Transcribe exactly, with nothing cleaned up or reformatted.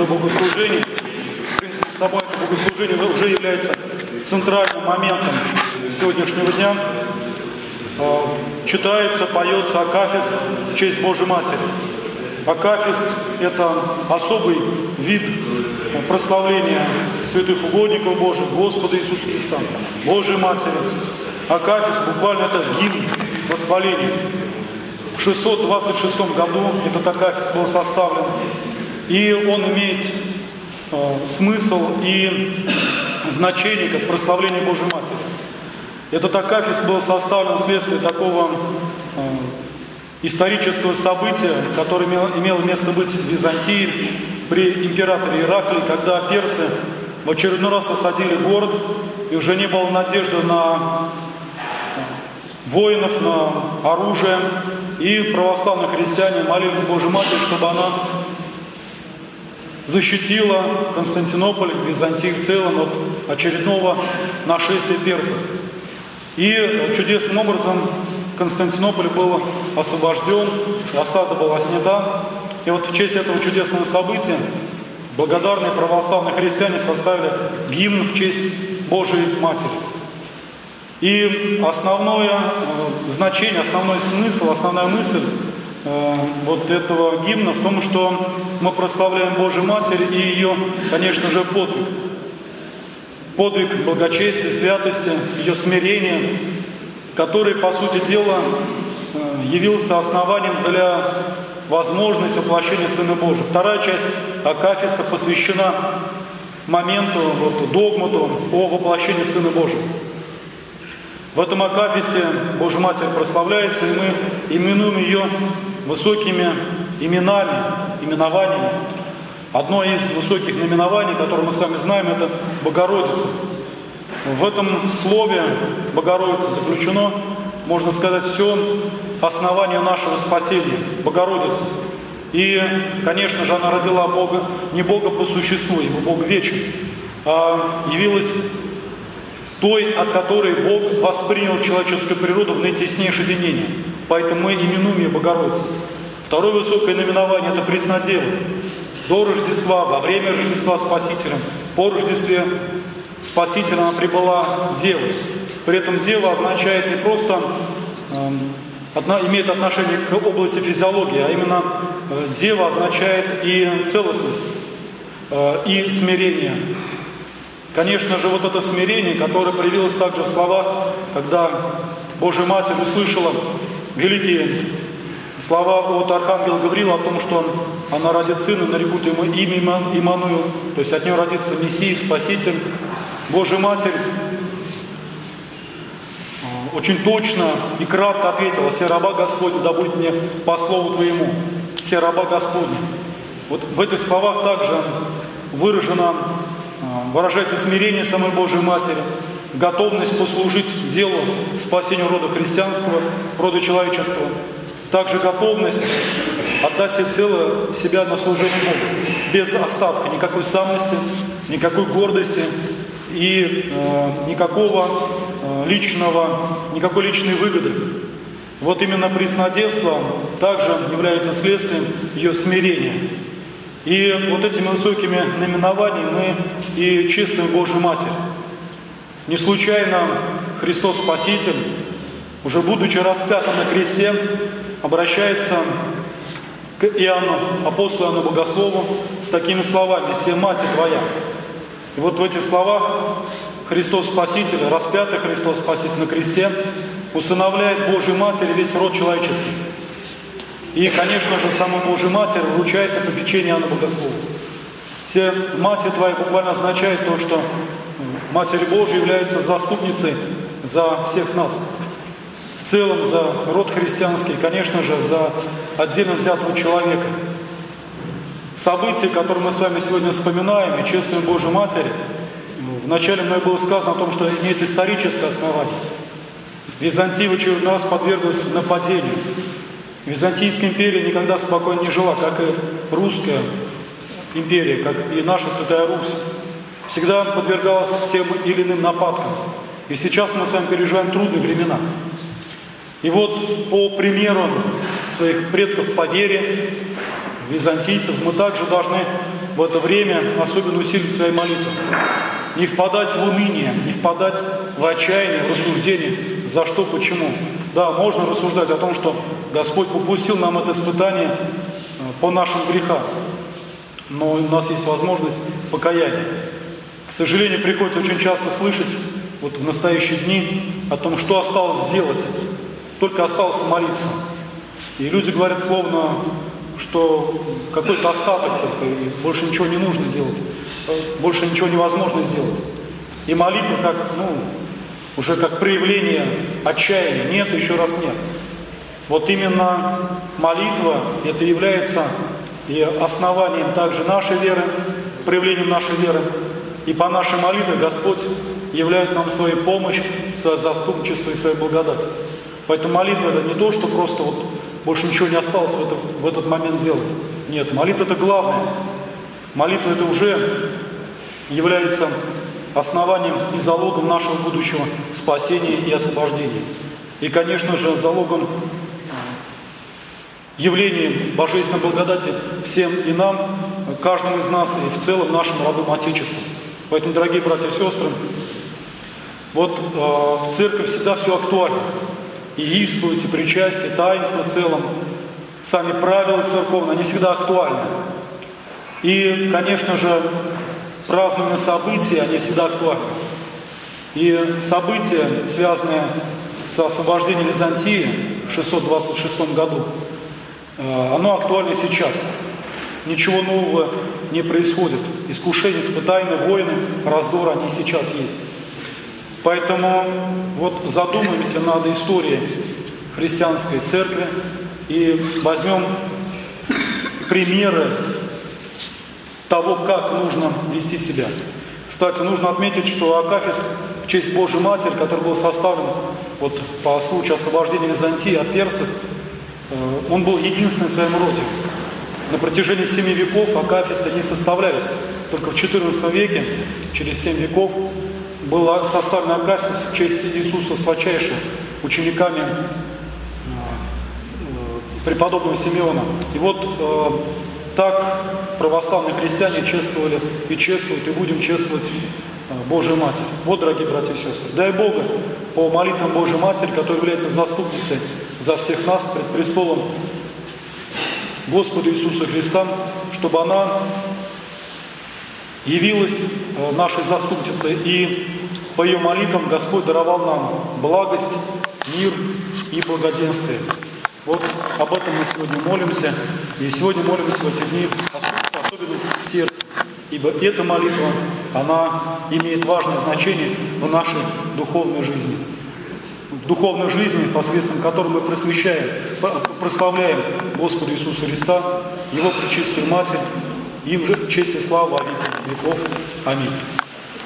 за богослужение. В принципе, само это богослужение уже является центральным моментом сегодняшнего дня. Читается, поется акафист в честь Божьей Матери. Акафист – это особый вид прославления святых угодников Божьих, Господа Иисуса Христа, Божьей Матери. Акафист буквально это гимн восхваления. В шестьсот двадцать шестом году этот акафист был составлен, и он имеет э, смысл и значение как прославление Божьей Матери. Этот акафист был составлен вследствие такого э, исторического события, которое имело, имело место быть в Византии при императоре Ираклии, когда персы в очередной раз осадили город, и уже не было надежды на воинов, на оружие, и православные христиане молились Божьей Матери, чтобы она защитила Константинополь, Византию в целом от очередного нашествия персов. И чудесным образом Константинополь был освобожден, осада была снята. И вот в честь этого чудесного события благодарные православные христиане составили гимн в честь Божией Матери. И основное э, значение, основной смысл, основная мысль э, вот этого гимна в том, что мы прославляем Божию Матерь и ее, конечно же, подвиг. Подвиг благочестия, святости, ее смирения, который, по сути дела, э, явился основанием для возможности воплощения Сына Божьего. Вторая часть акафиста посвящена моменту, вот, догмату о воплощении Сына Божьего. В этом акафисте Божья Матерь прославляется, и мы именуем ее высокими именами, именованиями. Одно из высоких наименований, которое мы с вами знаем, это Богородица. В этом слове Богородица заключено, можно сказать, все основание нашего спасения, Богородица. И, конечно же, она родила Бога, не Бога по существу, ибо Бог вечен, а явилась той, от которой Бог воспринял человеческую природу в наитеснейшее единение. Поэтому мы именуем ее Богородицей. Второе высокое наименование – это Преснодева. До Рождества, во время Рождества Спасителем, по Рождестве Спасителя она прибыла Девой. При этом Дева означает не просто, э, одна, имеет отношение к области физиологии, а именно э, Дева означает и целостность, э, и смирение. Конечно же, вот это смирение, которое проявилось также в словах, когда Божья Матерь услышала великие слова от архангела Гавриила о том, что она родит сына, нарекут ему имя Иммануил, то есть от нее родится Мессия, Спаситель. Божья Матерь очень точно и кратко ответила: «Се раба Господня, да будет мне по слову Твоему». «Се раба Господня». Вот в этих словах также выражено выражается смирение самой Божьей Матери, готовность послужить делу спасению рода христианского, рода человеческого, также готовность отдать всецело себя на служение Богу, без остатка, никакой самости, никакой гордости и э, никакого э, личного, никакой личной выгоды. Вот именно преснодевство также является следствием ее смирения. И вот этими высокими наименованиями мы и чествуем Божью Матерь. Не случайно Христос Спаситель, уже будучи распятым на кресте, обращается к Иоанну, апостолу Иоанну Богослову, с такими словами: «Се Матерь Твоя». И вот в этих словах Христос Спаситель, распятый Христос Спаситель на кресте, усыновляет Божью Матерь весь род человеческий. И, конечно же, сама Божья Матерь вручает на попечение Иоанна Богослова. «Се Матерь Твоя» буквально означает то, что Матерь Божья является заступницей за всех нас. В целом за род христианский, конечно же, за отдельно взятого человека. События, которые мы с вами сегодня вспоминаем и чествуем Божью Матерь, вначале мной было сказано о том, что имеет историческое основание. Византия в очередной раз подверглась нападению. Византийская империя никогда спокойно не жила, как и русская империя, как и наша Святая Русь. Всегда подвергалась тем или иным нападкам. И сейчас мы с вами переживаем трудные времена. И вот по примеру своих предков по вере, византийцев, мы также должны в это время особенно усилить свои молитвы. Не впадать в уныние, не впадать в отчаяние, в рассуждение, за что, почему. Да, можно рассуждать о том, что Господь попустил нам это испытание по нашим грехам, но у нас есть возможность покаяния. К сожалению, приходится очень часто слышать вот в настоящие дни о том, что осталось сделать, только осталось молиться. И люди говорят словно, что какой-то остаток только, и больше ничего не нужно сделать, больше ничего невозможно сделать. И молитва как, ну, уже как проявление отчаяния. Нет, еще раз нет. Вот именно молитва, это является и основанием также нашей веры, проявлением нашей веры. И по нашей молитве Господь являет нам свою помощь, свое заступничество и свою благодать. Поэтому молитва это не то, что просто вот больше ничего не осталось в этот, в этот момент делать. Нет, молитва это главное. Молитва это уже является основанием и залогом нашего будущего спасения и освобождения. И, конечно же, залогом явления Божественной благодати всем и нам, каждому из нас и в целом нашему родному Отечеству. Поэтому, дорогие братья и сестры, вот э, в церкви всегда все актуально. И исповедь, и причастие, таинство в целом, сами правила церковные, они всегда актуальны. И, конечно же, празднуемые события, они всегда актуальны. И события, связанные с освобождением Византии в шестьсот двадцать шестом году, оно актуально сейчас. Ничего нового не происходит. Искушения, испытания, войны, раздоры, они сейчас есть. Поэтому вот задумаемся над историей христианской церкви и возьмем примеры того, как нужно вести себя. Кстати, нужно отметить, что акафист в честь Божьей Матери, который был составлен вот, по случаю освобождения Византии от персов, он был единственным в своем роде. На протяжении семи веков акафисты не составлялись. Только в четырнадцатом веке, через семь веков, был составлен акафист в честь Иисуса Святейшего учениками преподобного Симеона. И вот э, так православные христиане чествовали и чествуют, и будем чествовать э, Божию Матерь. Вот, дорогие братья и сестры, дай Бога по молитвам Божьей Матери, которая является заступницей за всех нас пред престолом Господа Иисуса Христа, чтобы она явилась э, нашей заступницей, и по ее молитвам Господь даровал нам благость, мир и благоденствие. Вот об этом мы сегодня молимся. И сегодня молимся в эти дни особенно сердцем. Ибо эта молитва, она имеет важное значение в нашей духовной жизни. В духовной жизни, посредством которой мы просвещаем, прославляем Господа Иисуса Христа, Его пречистую Матерь, им же честь и слава во веки веков. Аминь.